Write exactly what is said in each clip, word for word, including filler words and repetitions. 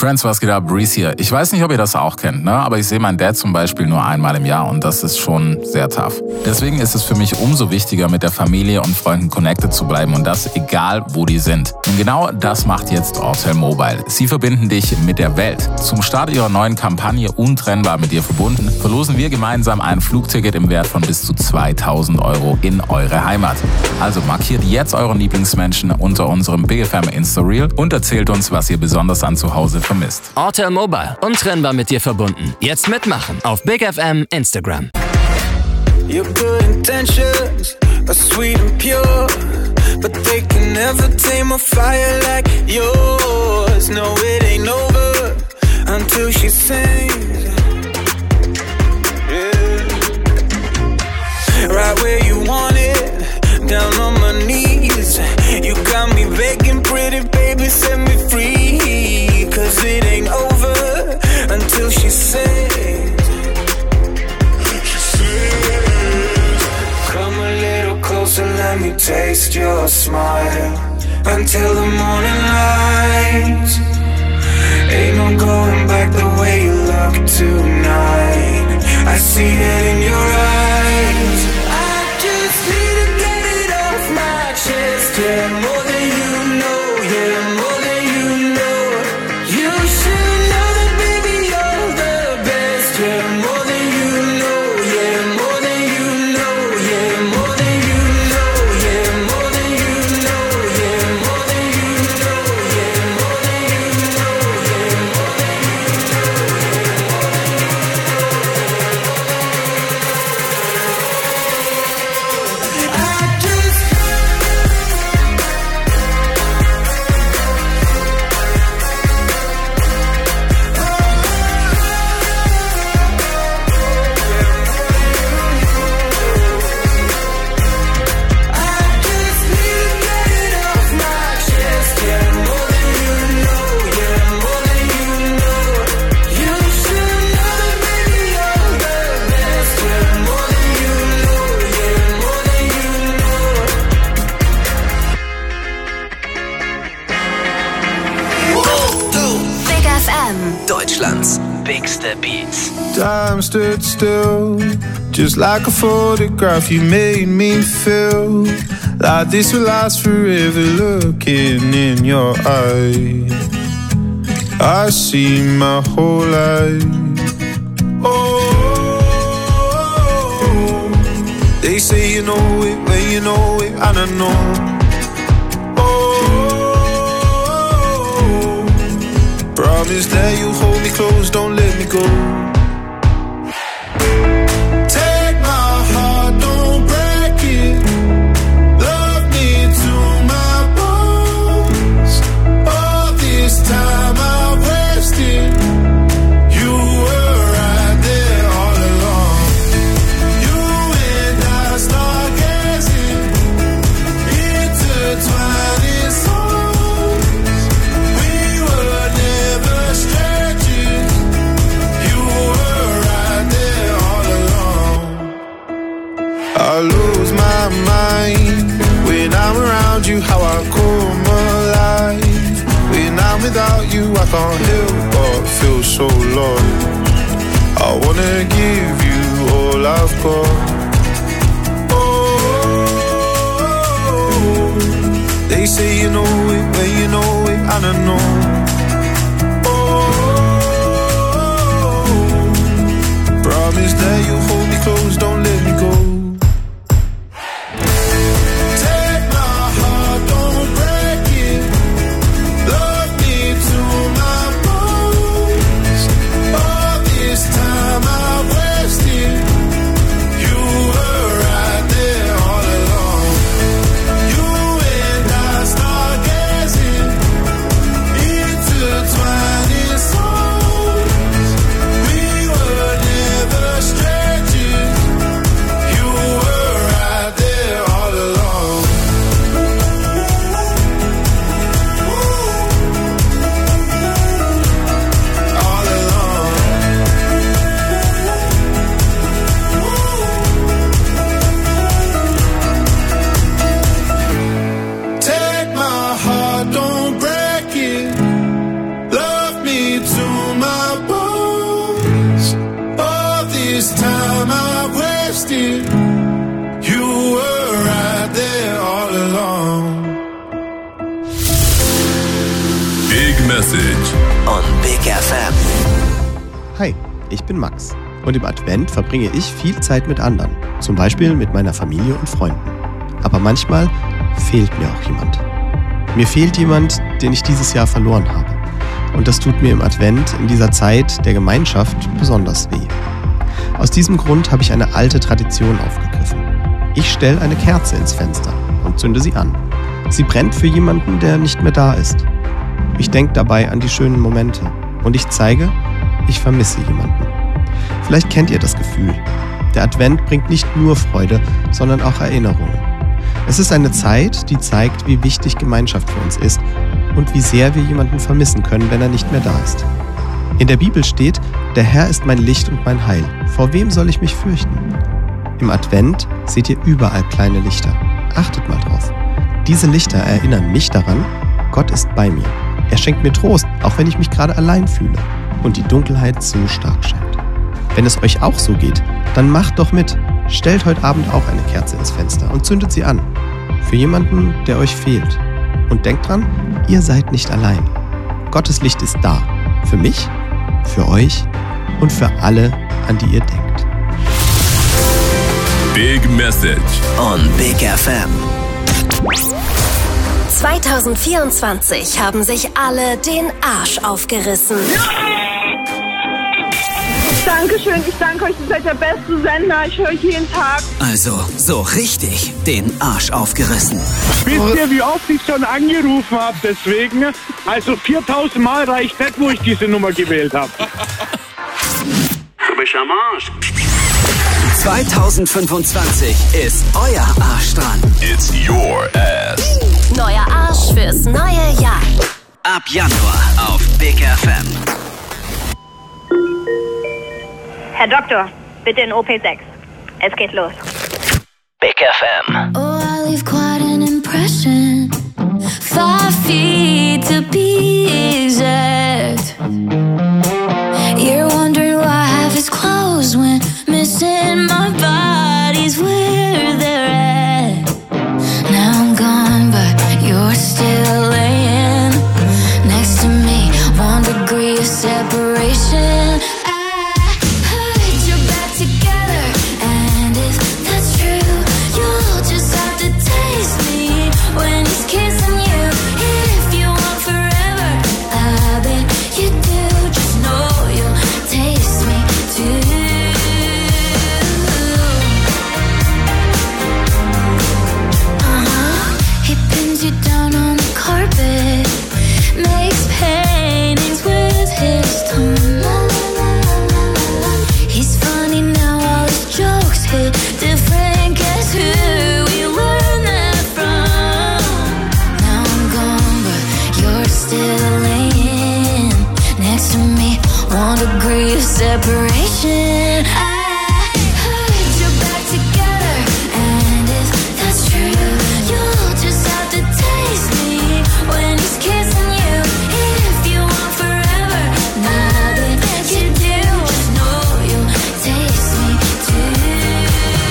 Friends, was geht ab? Breeze hier. Ich weiß nicht, ob ihr das auch kennt, ne? Aber ich sehe meinen Dad zum Beispiel nur einmal im Jahr und das ist schon sehr tough. Deswegen ist es für mich umso wichtiger, mit der Familie und Freunden connected zu bleiben und das egal, wo die sind. Und genau das macht jetzt Ortel Mobile. Sie verbinden dich mit der Welt. Zum Start ihrer neuen Kampagne Untrennbar mit dir verbunden, verlosen wir gemeinsam ein Flugticket im Wert von bis zu zweitausend Euro in eure Heimat. Also markiert jetzt euren Lieblingsmenschen unter unserem Big F M Insta-Reel und erzählt uns, was ihr besonders an zu Hause vermisst. Ortel Mobile, untrennbar mit dir verbunden. Jetzt mitmachen auf Big F M Instagram. Your good intentions are sweet and pure, but they can never tame a fire like yours. No, it ain't over until she sings. Yeah. Right where you want it, down on my knees. You got me begging, pretty baby, set me free. Cause it ain't over until she sings. Come a little closer, let me taste your smile. Until the morning light. Ain't no going back the way you look tonight. I see it in your eyes. I just need to get it off my chest. Yeah, more than you know, yeah, more than you know. You should know that baby you're the best. Yeah, more than you know, yeah, more than you know, yeah, more than you know, yeah, more than you know, yeah, more than you know, yeah, more than you know, yeah, more than you Deutschlands bigste Beats. Time stood still, just like a photograph. You made me feel like this will last forever. Looking in your eyes, I see my whole life. Oh, they say you know it when you know it, and I know. Promise that you hold me close, don't let me go. Take my heart, don't break it. Love me to my bones. All this time I've wasted. You were right there all along. You and I start gazing, intertwining songs. We were never strangers. You were right there all along. I lose my mind when I'm around you, how I come alive. When I'm without you, I can't help but feel so lost. I wanna give you all I've got. Oh, they say you know it when you know it, and I know. Promise that you hold me close, don't let me go. Take my heart, don't break it. Love me to my bones. All this time I've wasted. You were right there all along. You and I start gazing this time I've wasted. You were right there all along. Big Message on Big F M. Hi, ich bin Max und im Advent verbringe ich viel Zeit mit anderen, zum Beispiel mit meiner Familie und Freunden. Aber manchmal fehlt mir auch jemand. Mir fehlt jemand, den ich dieses Jahr verloren habe. Und das tut mir im Advent in dieser Zeit der Gemeinschaft besonders weh. Aus diesem Grund habe ich eine alte Tradition aufgegriffen. Ich stelle eine Kerze ins Fenster und zünde sie an. Sie brennt für jemanden, der nicht mehr da ist. Ich denke dabei an die schönen Momente und ich zeige, ich vermisse jemanden. Vielleicht kennt ihr das Gefühl. Der Advent bringt nicht nur Freude, sondern auch Erinnerungen. Es ist eine Zeit, die zeigt, wie wichtig Gemeinschaft für uns ist und wie sehr wir jemanden vermissen können, wenn er nicht mehr da ist. In der Bibel steht, der Herr ist mein Licht und mein Heil. Vor wem soll ich mich fürchten? Im Advent seht ihr überall kleine Lichter. Achtet mal drauf. Diese Lichter erinnern mich daran, Gott ist bei mir. Er schenkt mir Trost, auch wenn ich mich gerade allein fühle und die Dunkelheit so stark scheint. Wenn es euch auch so geht, dann macht doch mit. Stellt heute Abend auch eine Kerze ins Fenster und zündet sie an. Für jemanden, der euch fehlt. Und denkt dran, ihr seid nicht allein. Gottes Licht ist da. Für mich, für euch und für alle, an die ihr denkt. Big Message on Big F M. zwanzig vierundzwanzig haben sich alle den Arsch aufgerissen. Dankeschön, ich danke euch, ihr seid der beste Sender, ich höre euch jeden Tag. Also, so richtig den Arsch aufgerissen. Wisst ihr, wie oft ich schon angerufen habe, deswegen? Also viertausend Mal reicht nicht, wo ich diese Nummer gewählt habe. Du bist am Arsch. zwanzig fünfundzwanzig ist euer Arsch dran. It's your ass. Neuer Arsch fürs neue Jahr. Ab Januar auf Big F M. Herr Doktor, bitte in O P sechs. Es geht los. Big F M. Oh, I leave quite an impression. Five feet to be exact. You're wondering why I have his clothes when missing my body's where they're at. Now I'm gone, but you're still laying next to me. One degree of separation. Separation. I heard you're back together, and if that's true, you'll just have to taste me when he's kissing you. If you want forever, now that you do, just know you'll taste me too.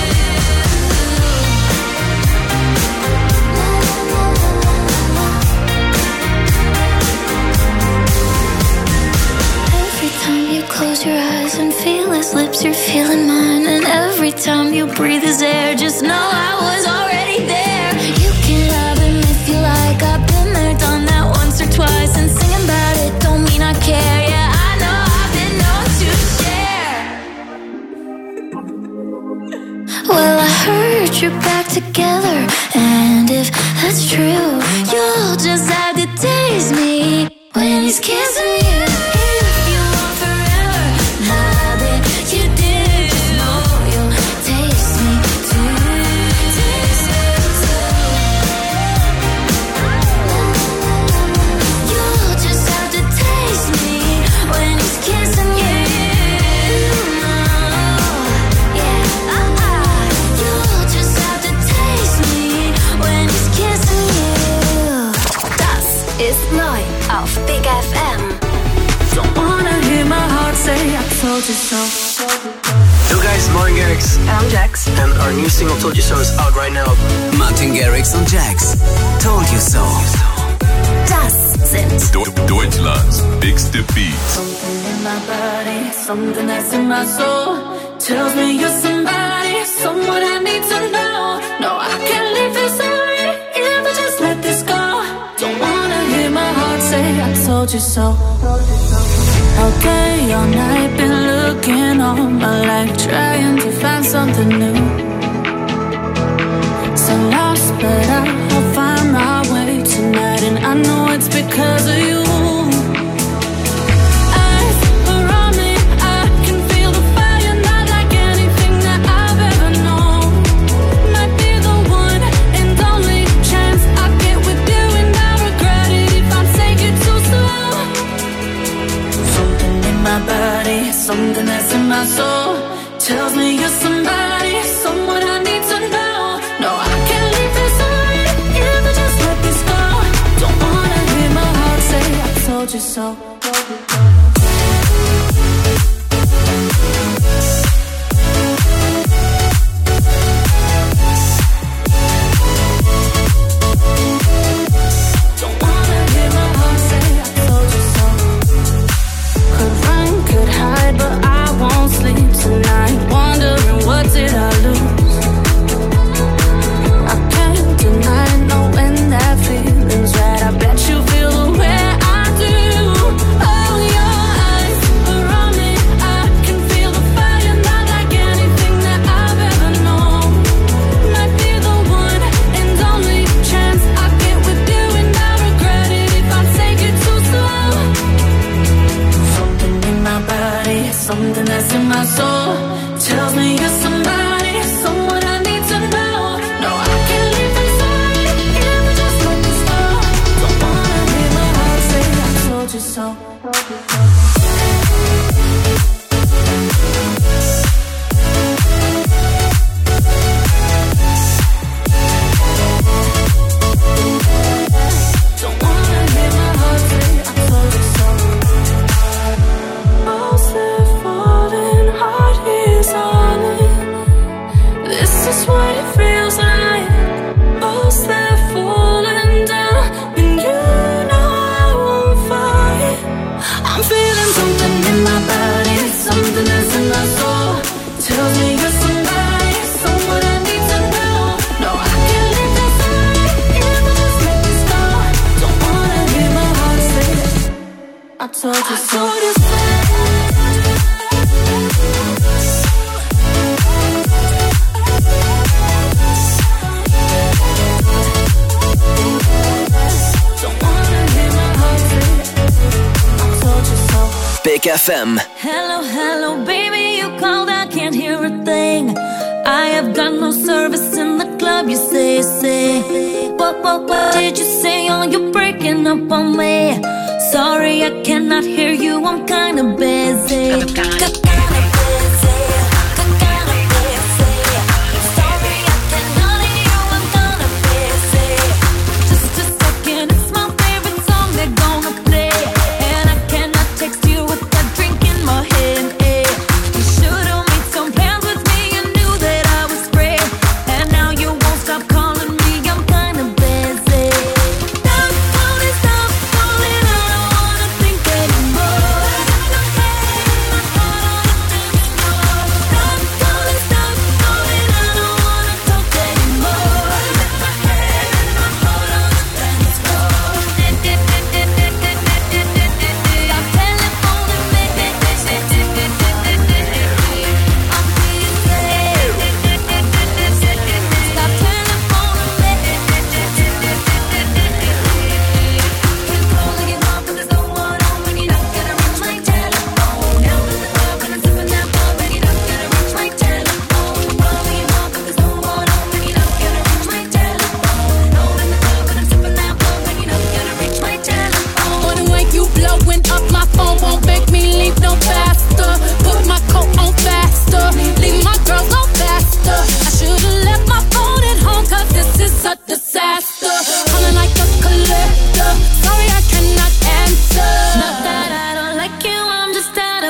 Every time you close your eyes and feel his lips, you're feeling mine. And every time you breathe his air, just know I was already there. You can love him if you like. I've been there, done that once or twice. And singing about it don't mean I care. Yeah, I know I've been known to share. Well, I heard you're back together, and if that's true, you'll just have to taste me when he's kissing you. Auf Big F M. Don't wanna hear my heart say I told you so. Du Martin Garrix. And I'm Jax. And our new single Told You So is out right now. Martin Garrix und Jax. Told You So. Das sind Do Deutschlands bigste Beats. Something in my body, something that's in my soul tells me you're somebody, someone I need to know. No, I can't leave this already if I just let this go. Don't wanna hear my heart say I told you so. Okay, all night been looking all my life, trying to find something new. So lost, but I'll find my way tonight, and I know it's because of you. Eyes around me, I can feel the fire, not like anything that I've ever known. Might be the one and only chance I get with you, and I regret it if I take it too slow. Something in my body, something that's in my soul tells me you're somebody, someone I need to know. No, I can't leave this already if I just let this go. Don't wanna hear my heart say I told you so. Don't wanna hear my heart say I told you so. Could run, could hide, but I won't sleep tonight, wondering what did I lose. I can't deny knowing that feeling's right. I bet you feel the way I do. Oh, your eyes around me, I can feel the fire, not like anything that I've ever known. Might be the one and only chance I get with you, and I regret it if I take it too slow. Something in my body, something that's in my soul tells me you're somebody, someone I need to know. No, I can't leave this already if I just let this go. Don't wanna hear my heart say I told you so. Don't wanna hear my heart say I told you so. Walls that falling, heart is on it. This is what it feels like. Walls that falling down, and you know I won't fight. I'm feeling something in my body, something that's in my soul tells me you're somebody, someone I need to know. No, I can't leave this already if I just let this go. Don't wanna hear my heart say I told you so. Big F M. Hello, hello, baby, you called, I can't hear a thing. I have got no service in the club, you say, say. What, what, what did you say? Oh, you're breaking up on me. Sorry, I cannot hear you, I'm kinda busy. Kinda busy.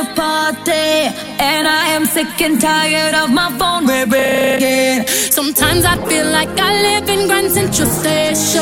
nightlife party, and I am sick and tired of my phone ringing. Sometimes I feel like I live in Grand Central Station.